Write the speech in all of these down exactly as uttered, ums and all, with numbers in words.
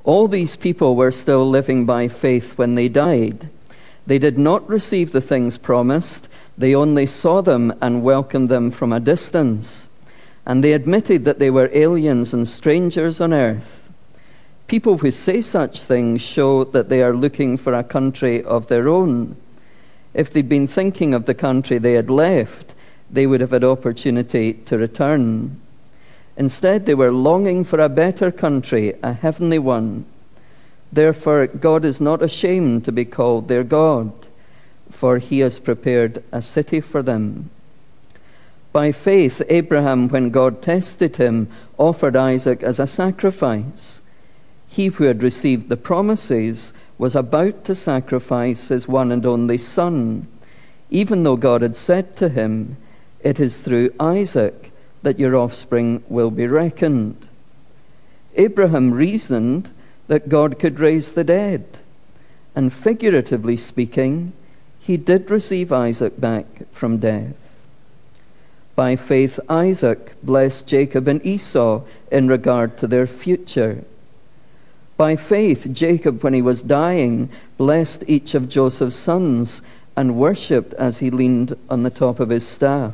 All these people were still living by faith when they died. They did not receive the things promised. They only saw them and welcomed them from a distance. And they admitted that they were aliens and strangers on earth. People who say such things show that they are looking for a country of their own. If they'd been thinking of the country they had left, they would have had opportunity to return. Instead, they were longing for a better country, a heavenly one. Therefore, God is not ashamed to be called their God, for he has prepared a city for them. By faith, Abraham, when God tested him, offered Isaac as a sacrifice. He who had received the promises was about to sacrifice his one and only son, even though God had said to him, "It is through Isaac that your offspring will be reckoned." Abraham reasoned that God could raise the dead, and figuratively speaking, he did receive Isaac back from death. By faith, Isaac blessed Jacob and Esau in regard to their future. By faith, Jacob, when he was dying, blessed each of Joseph's sons and worshipped as he leaned on the top of his staff.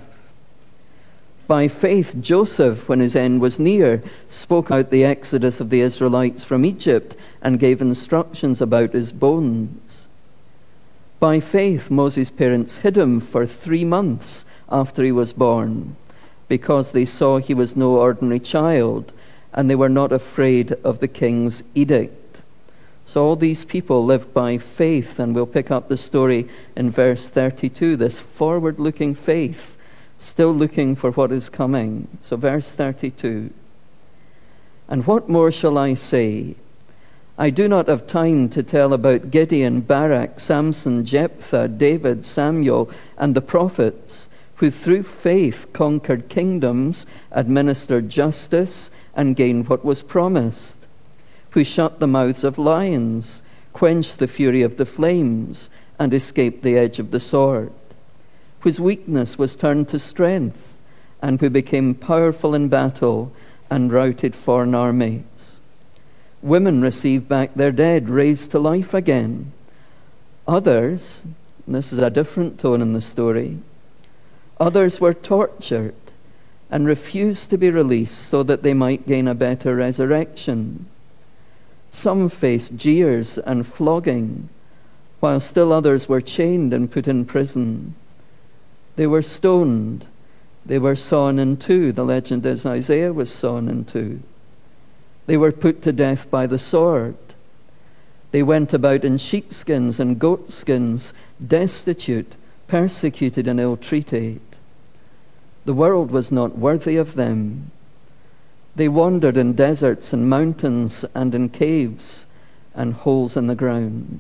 By faith, Joseph, when his end was near, spoke out the exodus of the Israelites from Egypt and gave instructions about his bones. By faith, Moses' parents hid him for three months after he was born, because they saw he was no ordinary child, and they were not afraid of the king's edict. So all these people lived by faith, and we'll pick up the story in verse thirty-two, this forward-looking faith, still looking for what is coming. So verse thirty-two, "And what more shall I say? I do not have time to tell about Gideon, Barak, Samson, Jephthah, David, Samuel, and the prophets, who through faith conquered kingdoms, administered justice, and gained what was promised, who shut the mouths of lions, quenched the fury of the flames, and escaped the edge of the sword, whose weakness was turned to strength, and who became powerful in battle and routed foreign armies. Women received back their dead, raised to life again. Others," and this is a different tone in the story, "others were tortured and refused to be released so that they might gain a better resurrection. Some faced jeers and flogging, while still others were chained and put in prison. They were stoned. They were sawn in two." The legend is Isaiah was sawn in two. "They were put to death by the sword. They went about in sheepskins and goatskins, destitute, persecuted, and ill-treated. The world was not worthy of them. They wandered in deserts and mountains and in caves and holes in the ground.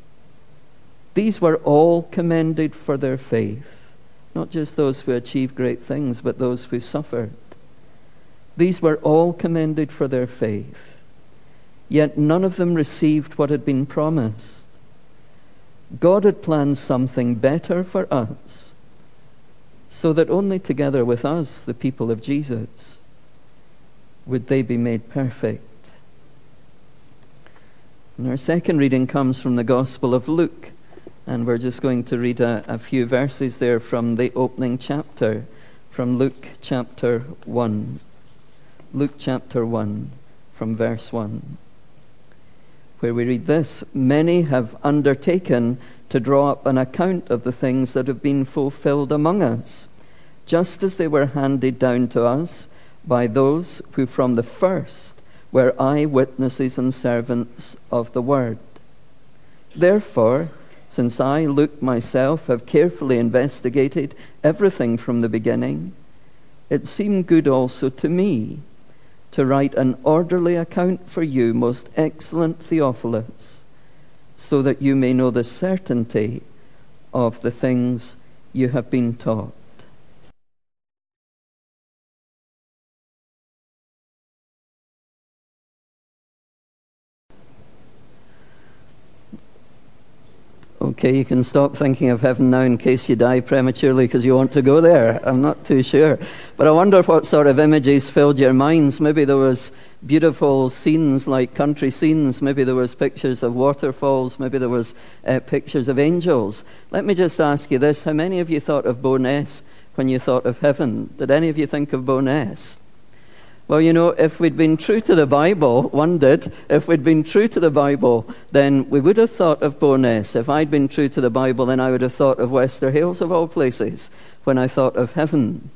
These were all commended for their faith," not just those who achieved great things, but those who suffered. "These were all commended for their faith, yet none of them received what had been promised. God had planned something better for us, so that only together with us, the people of Jesus, would they be made perfect." And our second reading comes from the Gospel of Luke, and we're just going to read a, a few verses there from the opening chapter, from Luke chapter one. Luke chapter one, from verse one, where we read this: "Many have undertaken to draw up an account of the things that have been fulfilled among us, just as they were handed down to us by those who from the first were eyewitnesses and servants of the word. Therefore, since I, Luke, myself, have carefully investigated everything from the beginning, it seemed good also to me to write an orderly account for you, most excellent Theophilus, so that you may know the certainty of the things you have been taught." Okay, you can stop thinking of heaven now in case you die prematurely because you want to go there. I'm not too sure. But I wonder what sort of images filled your minds. Maybe there was beautiful scenes like country scenes. Maybe there was pictures of waterfalls. Maybe there was uh, pictures of angels. Let me just ask you this. How many of you thought of Bowness when you thought of heaven? Did any of you think of Bowness? Well, you know, if we'd been true to the Bible, one did, if we'd been true to the Bible, then we would have thought of Bowness. If I'd been true to the Bible, then I would have thought of Wester Hailes, of all places, when I thought of heaven.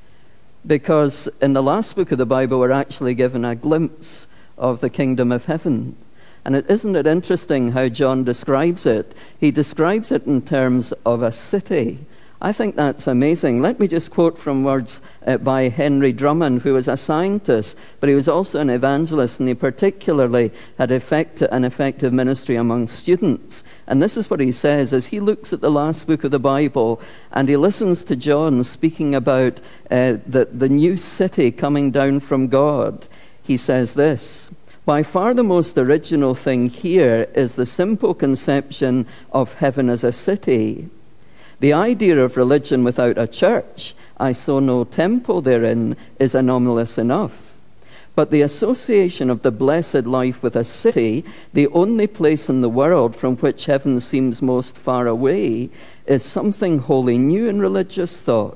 Because in the last book of the Bible, we're actually given a glimpse of the kingdom of heaven. And it, isn't it interesting how John describes it? He describes it in terms of a city. I think that's amazing. Let me just quote from words uh, by Henry Drummond, who was a scientist, but he was also an evangelist, and he particularly had effect- an effective ministry among students. And this is what he says as he looks at the last book of the Bible, and he listens to John speaking about uh, the, the new city coming down from God. He says this: "By far the most original thing here is the simple conception of heaven as a city. The idea of religion without a church, I saw no temple therein, is anomalous enough. But the association of the blessed life with a city, the only place in the world from which heaven seems most far away, is something wholly new in religious thought.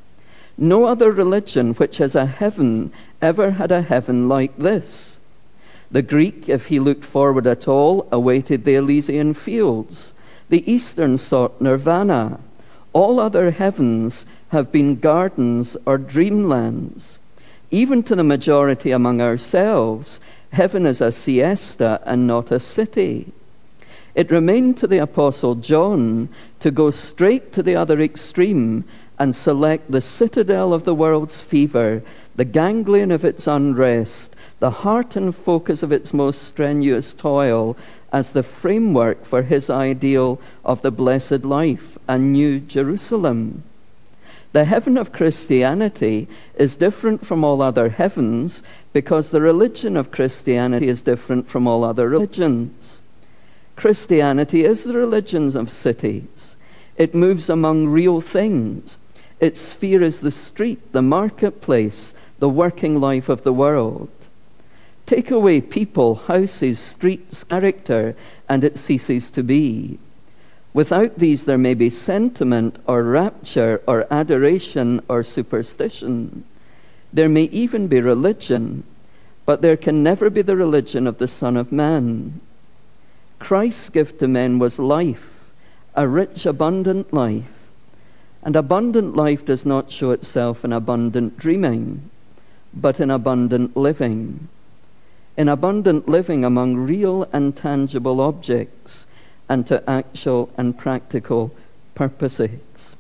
No other religion which has a heaven ever had a heaven like this. The Greek, if he looked forward at all, awaited the Elysian fields. The Eastern sought nirvana. All other heavens have been gardens or dreamlands. Even to the majority among ourselves, heaven is a siesta and not a city. It remained to the Apostle John to go straight to the other extreme and select the citadel of the world's fever, the ganglion of its unrest, the heart and focus of its most strenuous toil, as the framework for his ideal of the blessed life, a new Jerusalem. The heaven of Christianity is different from all other heavens because the religion of Christianity is different from all other religions. Christianity is the religion of cities. It moves among real things. Its sphere is the street, the marketplace, the working life of the world. Take away people, houses, streets, character, and it ceases to be. Without these there may be sentiment or rapture or adoration or superstition. There may even be religion, but there can never be the religion of the Son of Man. Christ's gift to men was life, a rich, abundant life. And abundant life does not show itself in abundant dreaming, but in abundant living. In abundant living among real and tangible objects and to actual and practical purposes."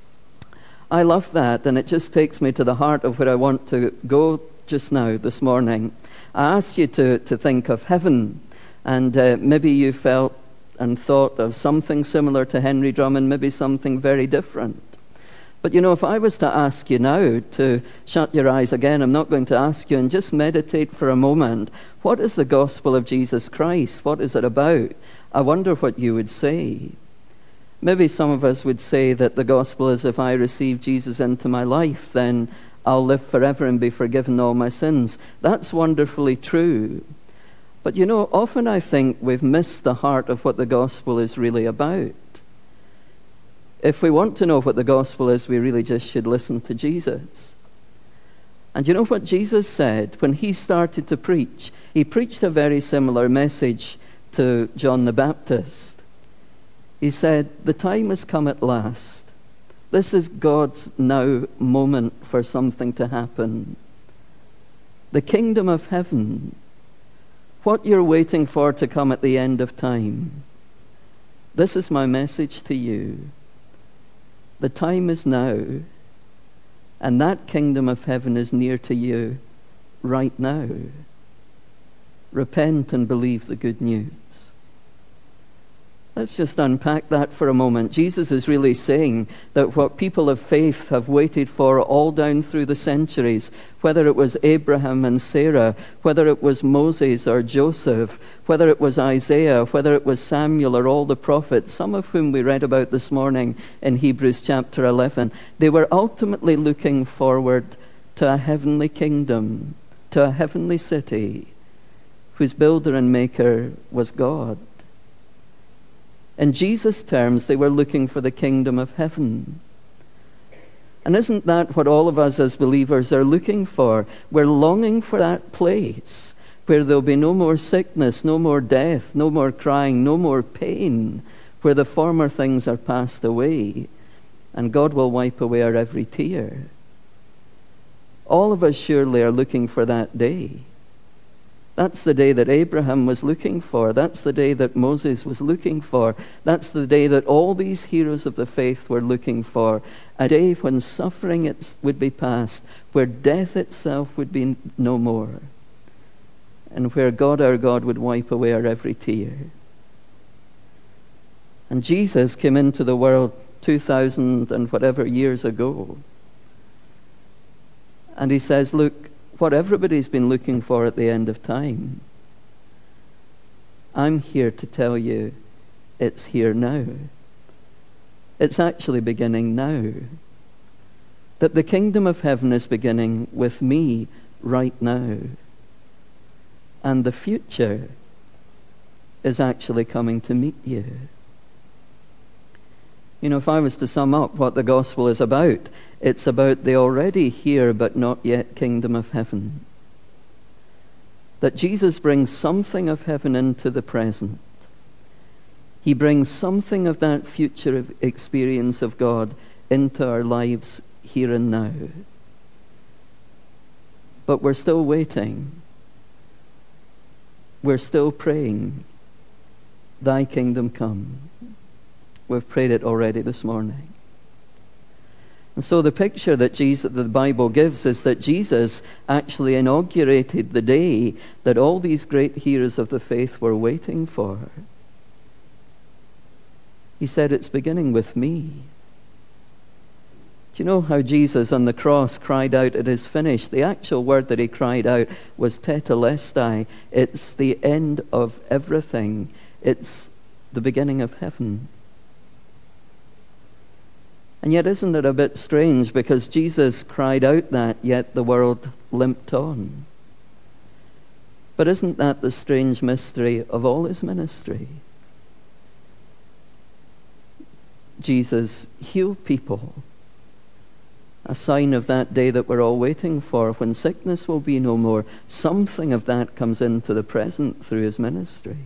I love that, and it just takes me to the heart of where I want to go just now, this morning. I asked you to, to think of heaven, and uh, maybe you felt and thought of something similar to Henry Drummond, maybe something very different. But you know, if I was to ask you now to shut your eyes again, I'm not going to ask you, and just meditate for a moment. What is the gospel of Jesus Christ? What is it about? I wonder what you would say. Maybe some of us would say that the gospel is, if I receive Jesus into my life, then I'll live forever and be forgiven all my sins. That's wonderfully true. But you know, often I think we've missed the heart of what the gospel is really about. If we want to know what the gospel is, we really just should listen to Jesus. And you know what Jesus said when he started to preach? He preached a very similar message to John the Baptist. He said, "The time has come at last. This is God's now moment for something to happen. The kingdom of heaven, what you're waiting for to come at the end of time. This is my message to you. The time is now, and that kingdom of heaven is near to you right now. Repent and believe the good news." Let's just unpack that for a moment. Jesus is really saying that what people of faith have waited for all down through the centuries, whether it was Abraham and Sarah, whether it was Moses or Joseph, whether it was Isaiah, whether it was Samuel or all the prophets, some of whom we read about this morning in Hebrews chapter eleven, they were ultimately looking forward to a heavenly kingdom, to a heavenly city, whose builder and maker was God. In Jesus' terms, they were looking for the kingdom of heaven. And isn't that what all of us as believers are looking for? We're longing for that place where there'll be no more sickness, no more death, no more crying, no more pain, where the former things are passed away, and God will wipe away our every tear. All of us surely are looking for that day. That's the day that Abraham was looking for. That's the day that Moses was looking for. That's the day that all these heroes of the faith were looking for. A day when suffering it would be past, where death itself would be no more, and where God our God would wipe away our every tear. And Jesus came into the world two thousand and whatever years ago. And he says, look, what everybody's been looking for at the end of time, I'm here to tell you it's here now. It's actually beginning now. That the kingdom of heaven is beginning with me right now. And the future is actually coming to meet you. You know, if I was to sum up what the gospel is about, it's about the already here but not yet kingdom of heaven. That Jesus brings something of heaven into the present. He brings something of that future experience of God into our lives here and now. But we're still waiting. We're still praying, thy kingdom come. We've prayed it already this morning. And so the picture that Jesus, that the Bible gives is that Jesus actually inaugurated the day that all these great heroes of the faith were waiting for. He said, it's beginning with me. Do you know how Jesus on the cross cried out, it is finished? The actual word that he cried out was tetelestai. It's the end of everything. It's the beginning of heaven. And yet isn't it a bit strange, because Jesus cried out that, yet the world limped on. But isn't that the strange mystery of all his ministry? Jesus healed people, a sign of that day that we're all waiting for, when sickness will be no more. Something of that comes into the present through his ministry.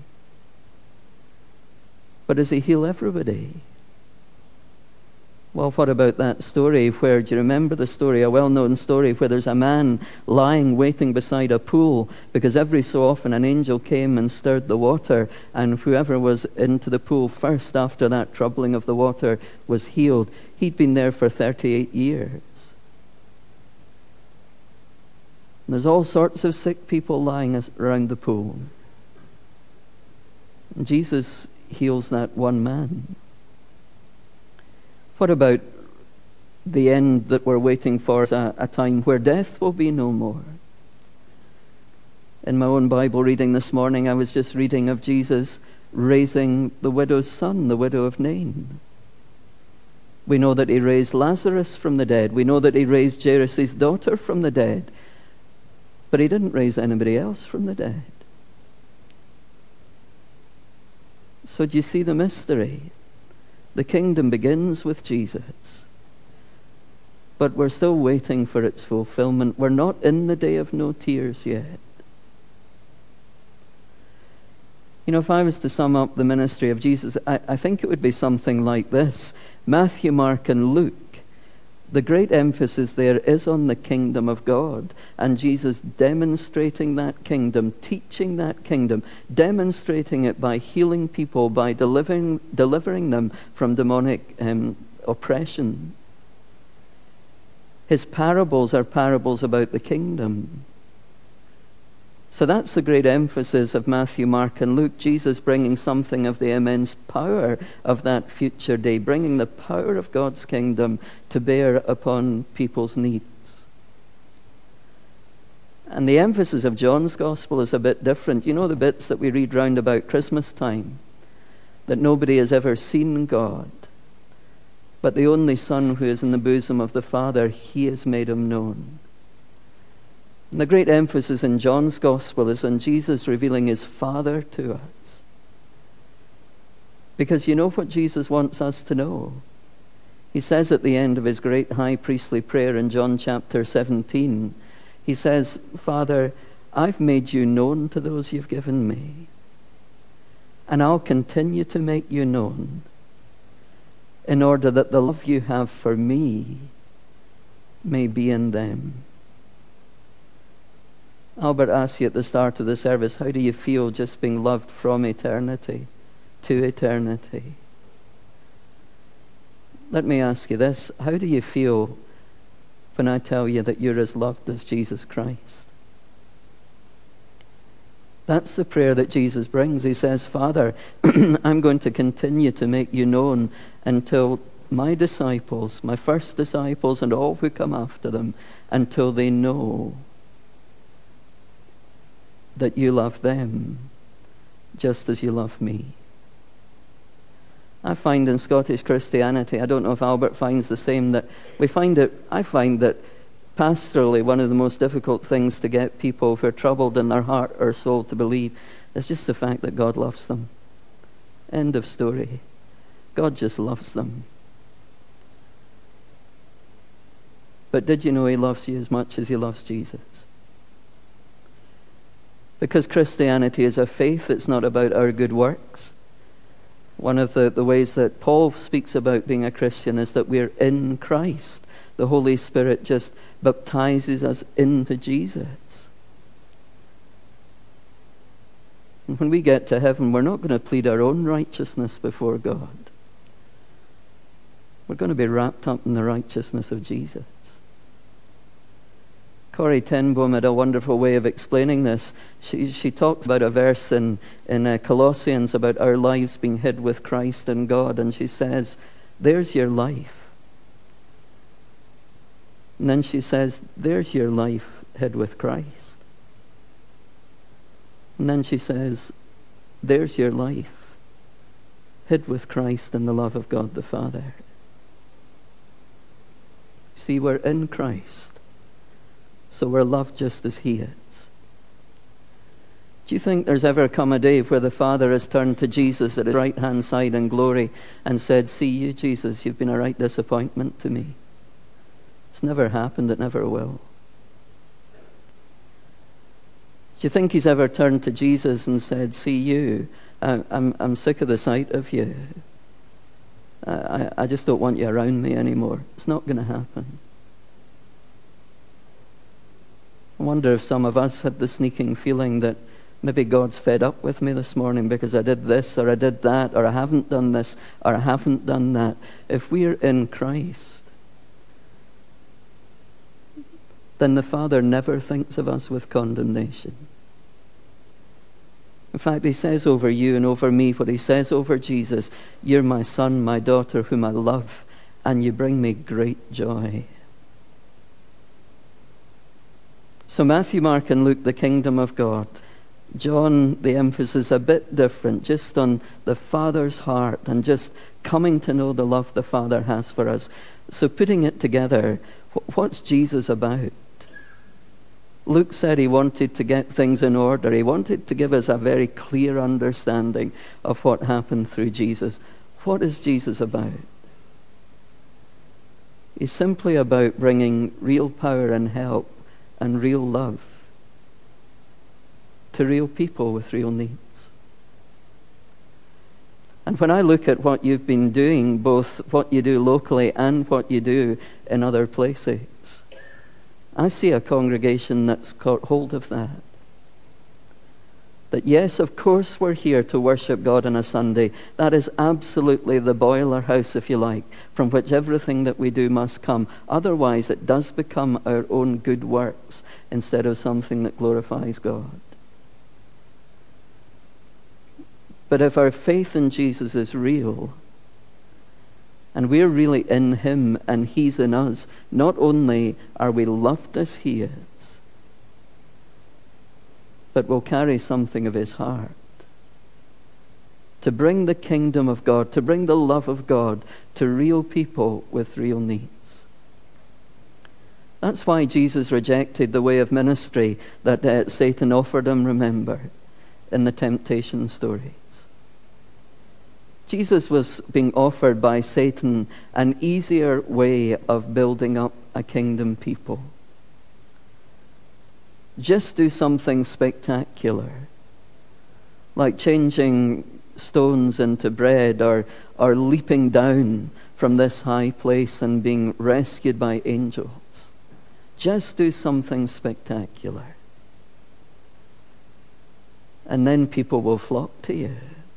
But does he heal everybody? Well, what about that story where, do you remember the story, a well-known story, where there's a man lying waiting beside a pool because every so often an angel came and stirred the water, and whoever was into the pool first after that troubling of the water was healed. He'd been there for thirty-eight years. And there's all sorts of sick people lying around the pool. And Jesus heals that one man. What about the end that we're waiting for, a, a time where death will be no more? In my own Bible reading this morning, I was just reading of Jesus raising the widow's son, the widow of Nain. We know that he raised Lazarus from the dead. We know that he raised Jairus' daughter from the dead. But he didn't raise anybody else from the dead. So do you see the mystery? The kingdom begins with Jesus. But we're still waiting for its fulfillment. We're not in the day of no tears yet. You know, if I was to sum up the ministry of Jesus, I, I think it would be something like this. Matthew, Mark, and Luke, the great emphasis there is on the kingdom of God, and Jesus demonstrating that kingdom, teaching that kingdom, demonstrating it by healing people, by delivering delivering them from demonic um, oppression. His parables are parables about the kingdom. So that's the great emphasis of Matthew, Mark, and Luke. Jesus bringing something of the immense power of that future day, bringing the power of God's kingdom to bear upon people's needs. And the emphasis of John's Gospel is a bit different. You know the bits that we read round about Christmas time? That nobody has ever seen God, but the only Son who is in the bosom of the Father, he has made him known. And the great emphasis in John's Gospel is on Jesus revealing his Father to us. Because you know what Jesus wants us to know? He says at the end of his great high priestly prayer in John chapter seventeen, he says, Father, I've made you known to those you've given me, and I'll continue to make you known in order that the love you have for me may be in them. Albert asked you at the start of the service, how do you feel just being loved from eternity to eternity? Let me ask you this, how do you feel when I tell you that you're as loved as Jesus Christ? That's the prayer that Jesus brings. He says, Father, I'm going to continue to make you known until my disciples, my first disciples and all who come after them, until they know that you love them just as you love me. I find in Scottish Christianity, I don't know if Albert finds the same, that we find it, I find that pastorally one of the most difficult things to get people who are troubled in their heart or soul to believe is just the fact that God loves them. End of story. God just loves them. But did you know he loves you as much as he loves Jesus? Because Christianity is a faith, it's not about our good works. One of the, the ways that Paul speaks about being a Christian is that we're in Christ. The Holy Spirit just baptizes us into Jesus. And when we get to heaven, we're not going to plead our own righteousness before God. We're going to be wrapped up in the righteousness of Jesus. Corrie ten Boom had a wonderful way of explaining this. She she talks about a verse in, in uh, Colossians about our lives being hid with Christ in God, and she says, there's your life. And then she says, there's your life hid with Christ. And then she says, there's your life hid with Christ in the love of God the Father. See, we're in Christ. So we're loved just as he is. Do you think there's ever come a day where the Father has turned to Jesus at his right-hand side in glory and said, see you, Jesus, you've been a right disappointment to me? It's never happened, it never will. Do you think he's ever turned to Jesus and said, see you, I, I'm, I'm sick of the sight of you. I, I just don't want you around me anymore. It's not going to happen. I wonder if some of us had the sneaking feeling that maybe God's fed up with me this morning because I did this or I did that or I haven't done this or I haven't done that. If we're in Christ, then the Father never thinks of us with condemnation. In fact, he says over you and over me what he says over Jesus, you're my son, my daughter, whom I love, and you bring me great joy. So Matthew, Mark, and Luke, the kingdom of God. John, the emphasis a bit different, just on the Father's heart and just coming to know the love the Father has for us. So putting it together, what's Jesus about? Luke said he wanted to get things in order. He wanted to give us a very clear understanding of what happened through Jesus. What is Jesus about? He's simply about bringing real power and help and real love to real people with real needs. And when I look at what you've been doing, both what you do locally and what you do in other places, I see a congregation that's caught hold of that. That yes, of course we're here to worship God on a Sunday. That is absolutely the boiler house, if you like, from which everything that we do must come. Otherwise, it does become our own good works instead of something that glorifies God. But if our faith in Jesus is real, and we're really in him and he's in us, not only are we loved as he is, but we'll carry something of his heart to bring the kingdom of God, to bring the love of God to real people with real needs. That's why Jesus rejected the way of ministry that uh, Satan offered him, remember, in the temptation stories. Jesus was being offered by Satan an easier way of building up a kingdom people. Just do something spectacular, like changing stones into bread, or, or leaping down from this high place and being rescued by angels. Just do something spectacular, and then people will flock to you.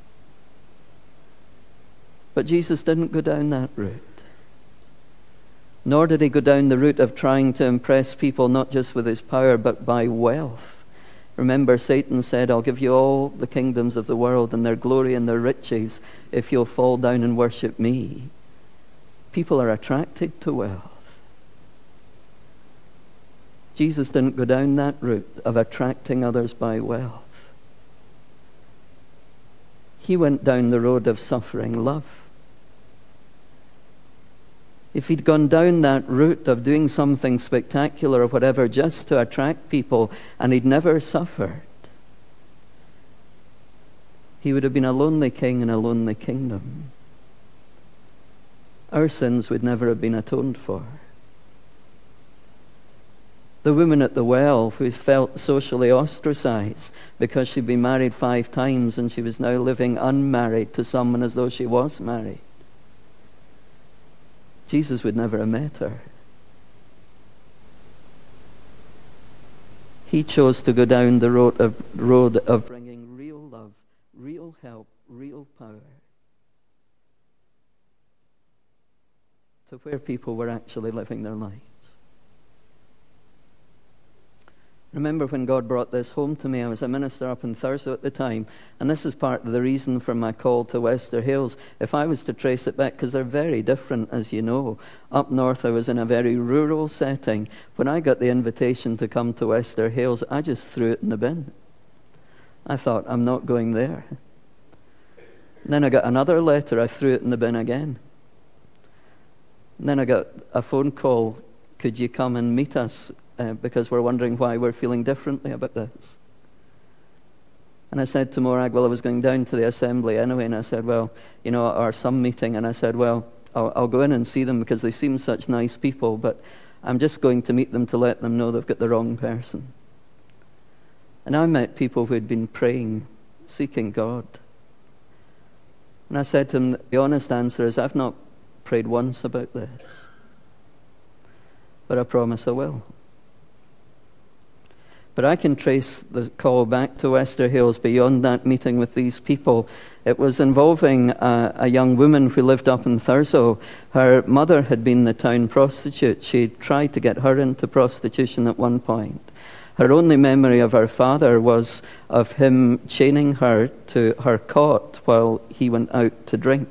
But Jesus didn't go down that route. Nor did he go down the route of trying to impress people not just with his power but by wealth. Remember, Satan said, I'll give you all the kingdoms of the world and their glory and their riches if you'll fall down and worship me. People are attracted to wealth. Jesus didn't go down that route of attracting others by wealth. He went down the road of suffering love. If he'd gone down that route of doing something spectacular or whatever just to attract people, and he'd never suffered, he would have been a lonely king in a lonely kingdom. Our sins would never have been atoned for. The woman at the well who felt socially ostracized because she'd been married five times and she was now living unmarried to someone as though she was married. Jesus would never have met her. He chose to go down the road of, road of bringing real love, real help, real power to where people were actually living their lives. Remember when God brought this home to me, I was a minister up in Thurso at the time, and this is part of the reason for my call to Wester Hailes. If I was to trace it back, because they're very different, as you know. Up north I was in a very rural setting. When I got the invitation to come to Wester Hailes, I just threw it in the bin. I thought, I'm not going there. And then I got another letter, I threw it in the bin again. And then I got a phone call, could you come and meet us? Uh, because we're wondering why we're feeling differently about this. And I said to Morag, well, I was going down to the assembly anyway, and I said, well, you know, our some meeting, and I said, well, I'll, I'll go in and see them because they seem such nice people, but I'm just going to meet them to let them know they've got the wrong person. And I met people who had been praying, seeking God. And I said to them, the honest answer is, I've not prayed once about this, but I promise I will. But I can trace the call back to Wester Hailes beyond that meeting with these people. It was involving a, a young woman who lived up in Thurso. Her mother had been the town prostitute. She tried to get her into prostitution at one point. Her only memory of her father was of him chaining her to her cot while he went out to drink.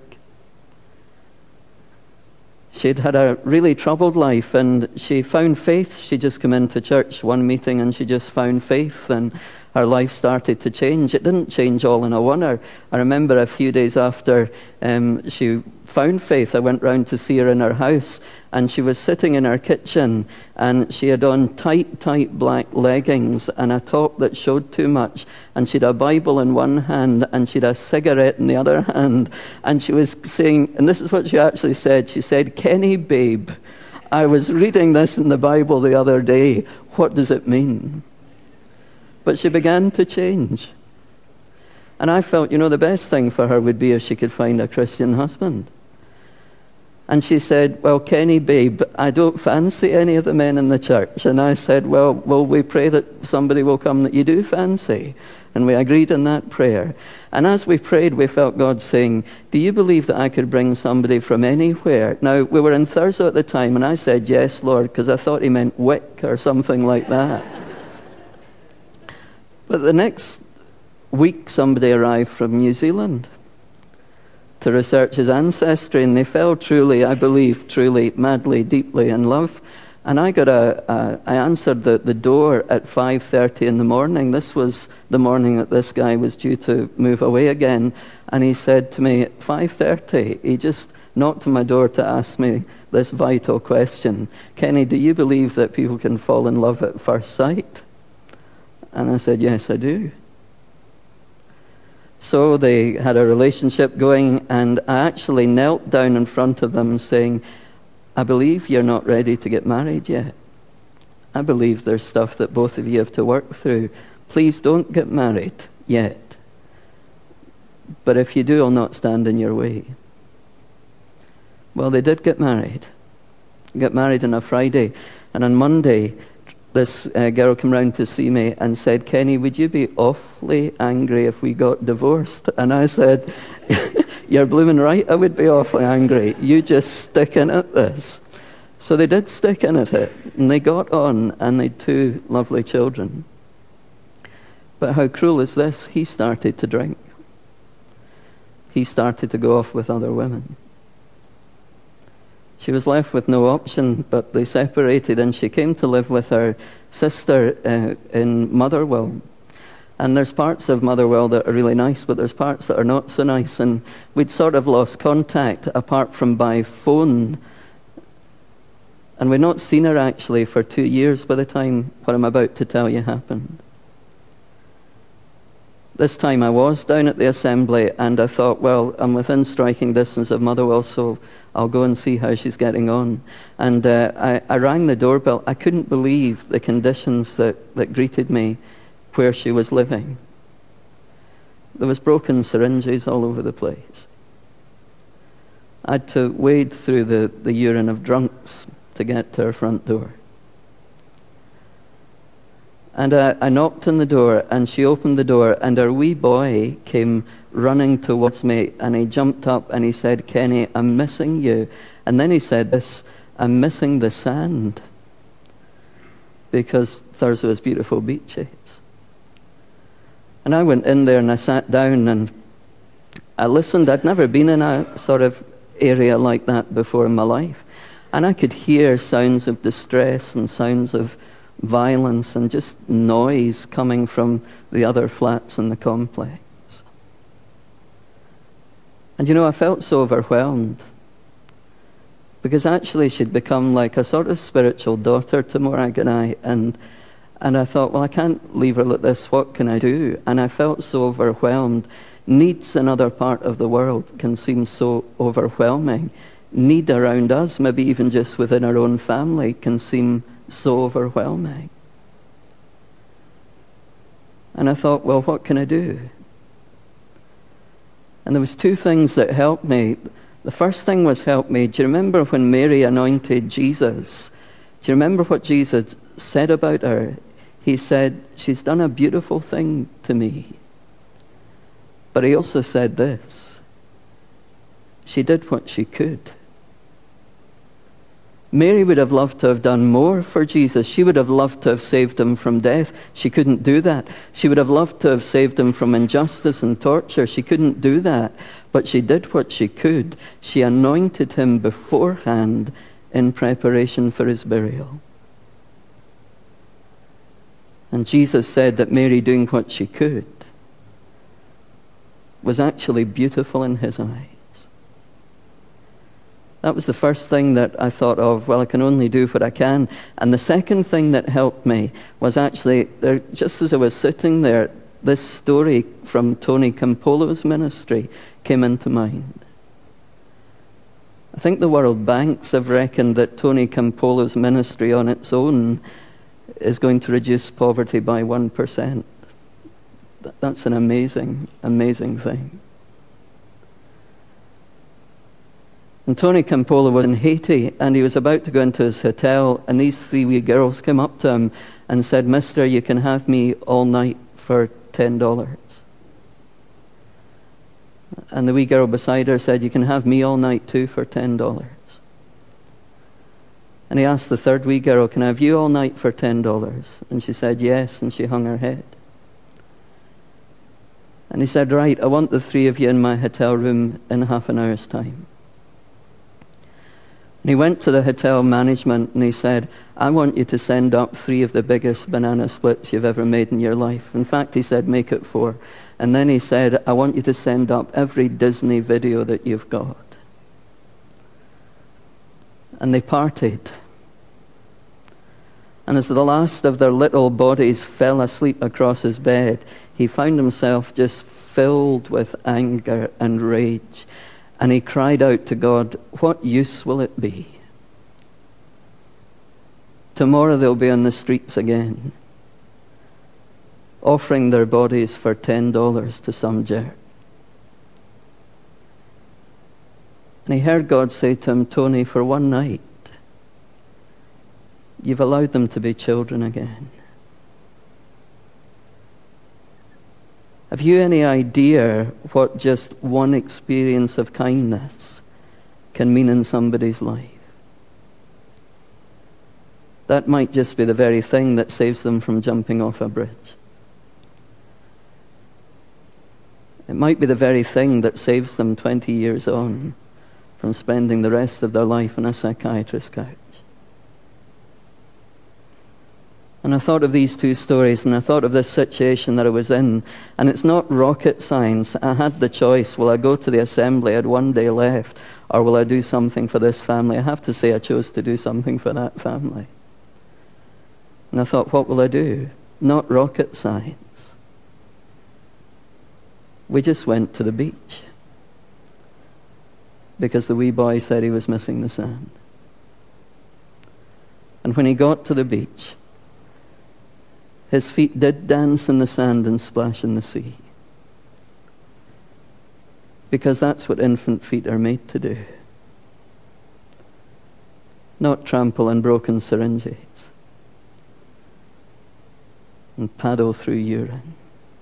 She'd had a really troubled life, and she found faith. She just came into church one meeting and she just found faith, and her life started to change. It didn't change all in a wonder. I remember a few days after um, she found faith, I went round to see her in her house, and she was sitting in her kitchen, and she had on tight, tight black leggings and a top that showed too much, and she'd a Bible in one hand and she'd a cigarette in the other hand, and she was saying, and this is what she actually said, she said, Kenny, babe, I was reading this in the Bible the other day. What does it mean? But she began to change. And I felt, you know, the best thing for her would be if she could find a Christian husband. And she said, well, Kenny, babe, I don't fancy any of the men in the church. And I said, well, will we pray that somebody will come that you do fancy? And we agreed in that prayer. And as we prayed, we felt God saying, do you believe that I could bring somebody from anywhere? Now, we were in Thurso at the time, and I said, yes, Lord, because I thought he meant Wick or something like that. But the next week somebody arrived from New Zealand to research his ancestry, and they fell truly, I believe, truly, madly, deeply in love. And I got a, a I answered the, the door at five thirty in the morning. This was the morning that this guy was due to move away again. And he said to me at five thirty, he just knocked on my door to ask me this vital question: Kenny, do you believe that people can fall in love at first sight? And I said, yes, I do. So they had a relationship going, and I actually knelt down in front of them saying, I believe you're not ready to get married yet. I believe there's stuff that both of you have to work through. Please don't get married yet. But if you do, I'll not stand in your way. Well, they did get married. Got married on a Friday. And on Monday, this uh, girl came round to see me and said, Kenny, would you be awfully angry if we got divorced? And I said, you're blooming right, I would be awfully angry. You just stick in at this. So they did stick in at it, and they got on, and they had two lovely children. But how cruel is this? He started to drink. He started to go off with other women. She was left with no option, but they separated, and she came to live with her sister uh, in Motherwell. And there's parts of Motherwell that are really nice, but there's parts that are not so nice. And we'd sort of lost contact, apart from by phone. And we'd not seen her, actually, for two years by the time what I'm about to tell you happened. This time I was down at the assembly, and I thought, well, I'm within striking distance of Motherwell, so I'll go and see how she's getting on. And uh, I, I rang the doorbell. I couldn't believe the conditions that, that greeted me where she was living. There was broken syringes all over the place. I had to wade through the, the urine of drunks to get to her front door. And I, I knocked on the door, and she opened the door, and her wee boy came running towards me, and he jumped up and he said, Kenny, I'm missing you. And then he said this, I'm missing the sand, because Thursday was beautiful beaches. And I went in there and I sat down and I listened. I'd never been in a sort of area like that before in my life. And I could hear sounds of distress and sounds of violence and just noise coming from the other flats in the complex. And you know, I felt so overwhelmed, because actually she'd become like a sort of spiritual daughter to Morag and I, and and I thought, well, I can't leave her like this, what can I do? And I felt so overwhelmed. Needs in another part of the world can seem so overwhelming. Need around us, maybe even just within our own family, can seem so overwhelming. And I thought, well, what can I do? And there was two things that helped me. The first thing was help me. Do you remember when Mary anointed Jesus? Do you remember what Jesus said about her? He said, she's done a beautiful thing to me. But he also said this, she did what she could. Mary would have loved to have done more for Jesus. She would have loved to have saved him from death. She couldn't do that. She would have loved to have saved him from injustice and torture. She couldn't do that. But she did what she could. She anointed him beforehand in preparation for his burial. And Jesus said that Mary doing what she could was actually beautiful in his eyes. That was the first thing that I thought of, well, I can only do what I can. And the second thing that helped me was actually, there, just as I was sitting there, this story from Tony Campolo's ministry came into mind. I think the World Banks have reckoned that Tony Campolo's ministry on its own is going to reduce poverty by one percent. That's an amazing, amazing thing. And Tony Campolo was in Haiti, and he was about to go into his hotel, and these three wee girls came up to him and said, Mister, you can have me all night for ten dollars. And the wee girl beside her said, you can have me all night too for ten dollars. And he asked the third wee girl, can I have you all night for ten dollars? And she said yes, and she hung her head. And he said, right, I want the three of you in my hotel room in half an hour's time. And he went to the hotel management and he said, I want you to send up three of the biggest banana splits you've ever made in your life. In fact, he said, make it four. And then he said, I want you to send up every Disney video that you've got. And they partied. And as the last of their little bodies fell asleep across his bed, he found himself just filled with anger and rage. And he cried out to God, what use will it be? Tomorrow they'll be on the streets again, offering their bodies for ten dollars to some jerk. And he heard God say to him, Tony, for one night, you've allowed them to be children again. Have you any idea what just one experience of kindness can mean in somebody's life? That might just be the very thing that saves them from jumping off a bridge. It might be the very thing that saves them twenty years on from spending the rest of their life on a psychiatrist's couch. And I thought of these two stories, and I thought of this situation that I was in. And it's not rocket science. I had the choice. Will I go to the assembly? I had one day left. Or will I do something for this family? I have to say I chose to do something for that family. And I thought, what will I do? Not rocket science. We just went to the beach. Because the wee boy said he was missing the sand. And when he got to the beach, his feet did dance in the sand and splash in the sea. Because that's what infant feet are made to do. Not trample on broken syringes and paddle through urine.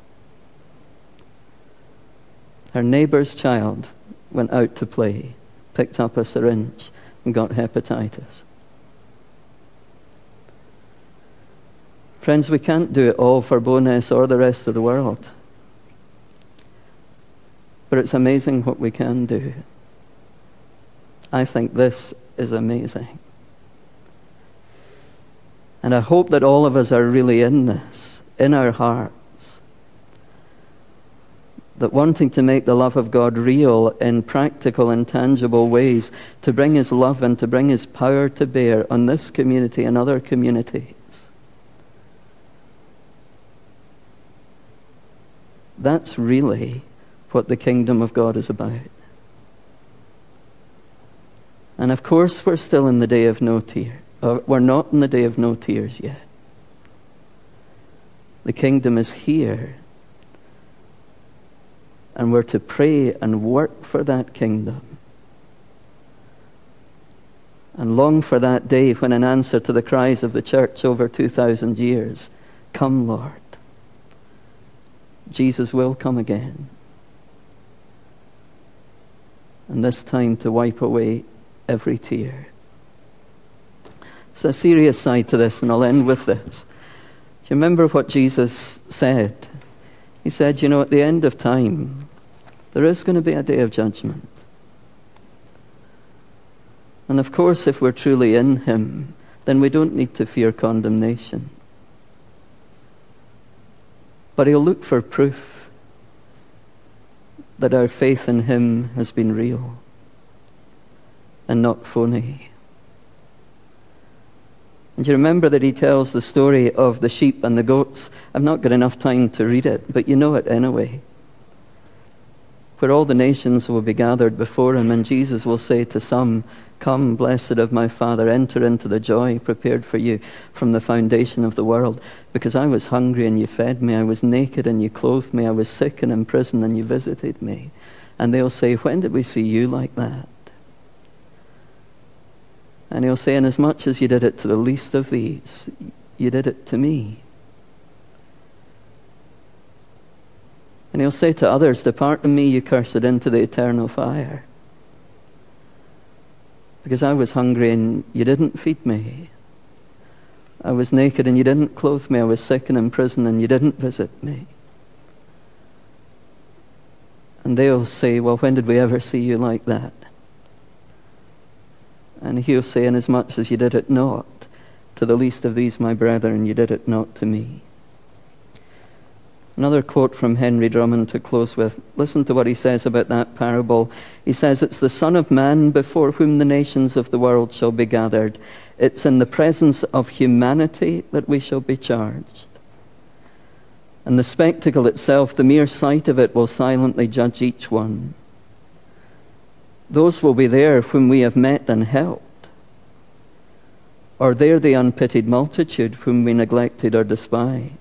Her neighbor's child went out to play, picked up a syringe, and got hepatitis. Friends, we can't do it all for Bowness or the rest of the world. But it's amazing what we can do. I think this is amazing. And I hope that all of us are really in this, in our hearts. That wanting to make the love of God real in practical and tangible ways, to bring His love and to bring His power to bear on this community and other communities. That's really what the kingdom of God is about. And of course, we're still in the day of no tears. We're not in the day of no tears yet. The kingdom is here. And we're to pray and work for that kingdom. And long for that day when, in answer to the cries of the church over two thousand years, come, Lord. Jesus will come again. And this time to wipe away every tear. It's a serious side to this, and I'll end with this. Do you remember what Jesus said? He said, you know, at the end of time, there is going to be a day of judgment. And of course, if we're truly in Him, then we don't need to fear condemnation. But He'll look for proof that our faith in Him has been real and not phony. And you remember that He tells the story of the sheep and the goats. I've not got enough time to read it, but you know it anyway. Where all the nations will be gathered before Him, and Jesus will say to some, come, blessed of my Father, enter into the joy prepared for you from the foundation of the world. Because I was hungry and you fed me, I was naked and you clothed me, I was sick and in prison and you visited me. And they'll say, when did we see you like that? And He'll say, inasmuch as you did it to the least of these, you did it to me. And He'll say to others, depart from me, you cursed, into the eternal fire. Because I was hungry and you didn't feed me. I was naked and you didn't clothe me. I was sick and in prison and you didn't visit me. And they'll say, well, when did we ever see you like that? And he'll say, inasmuch as you did it not to the least of these my brethren, you did it not to me. Another quote from Henry Drummond to close with. Listen to what he says about that parable. He says, it's the Son of Man before whom the nations of the world shall be gathered. It's in the presence of humanity that we shall be charged. And the spectacle itself, the mere sight of it, will silently judge each one. Those will be there whom we have met and helped, or they're the unpitied multitude whom we neglected or despised.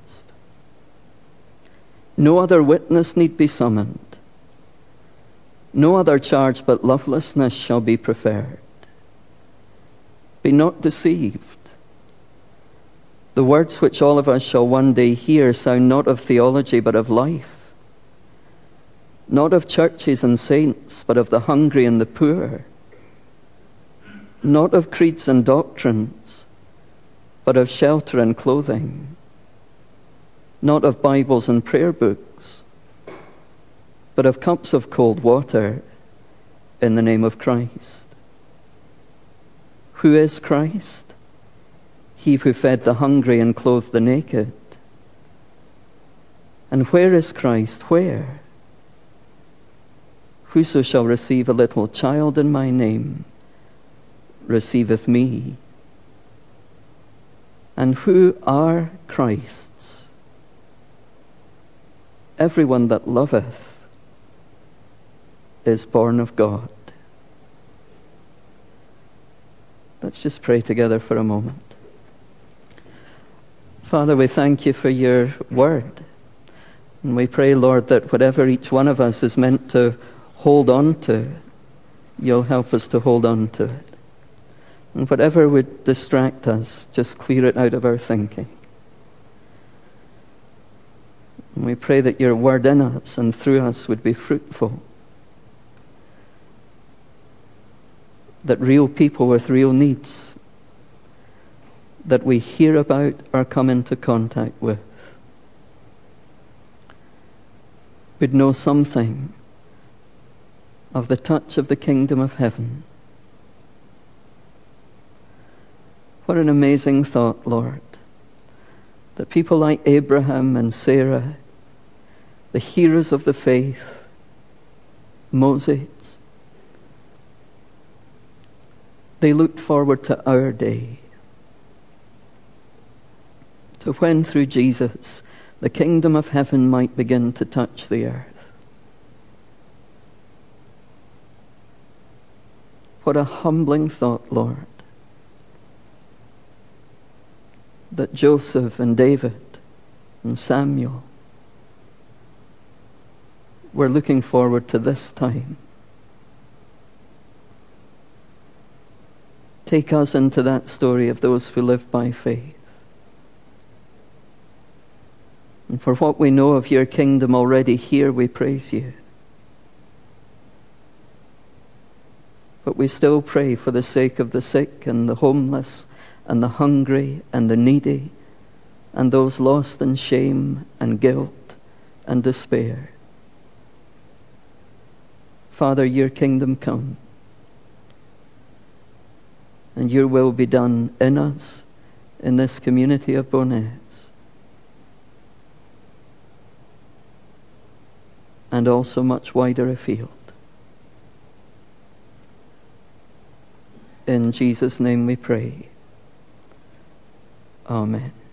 No other witness need be summoned. No other charge but lovelessness shall be preferred. Be not deceived. The words which all of us shall one day hear sound not of theology but of life. Not of churches and saints, but of the hungry and the poor. Not of creeds and doctrines, but of shelter and clothing. Not of Bibles and prayer books, but of cups of cold water in the name of Christ. Who is Christ? He who fed the hungry and clothed the naked. And where is Christ? Where? Whoso shall receive a little child in my name receiveth me. And who are Christ's? Everyone that loveth is born of God. Let's just pray together for a moment. Father, we thank you for your word. And we pray, Lord, that whatever each one of us is meant to hold on to, you'll help us to hold on to it. And whatever would distract us, just clear it out of our thinking. And we pray that your word in us and through us would be fruitful. That real people with real needs that we hear about or come into contact with would know something of the touch of the kingdom of heaven. What an amazing thought, Lord, that people like Abraham and Sarah, the heroes of the faith, Moses, they looked forward to our day, to when through Jesus the kingdom of heaven might begin to touch the earth. What a humbling thought, Lord, that Joseph and David and Samuel were looking forward to this time. Take us into that story of those who live by faith. And for what we know of your kingdom already here, we praise you. But we still pray for the sake of the sick and the homeless and the hungry and the needy and those lost in shame and guilt and despair. Father, your kingdom come, and your will be done in us, in this community of Bowness, and also much wider afield. In Jesus' name we pray. Amen.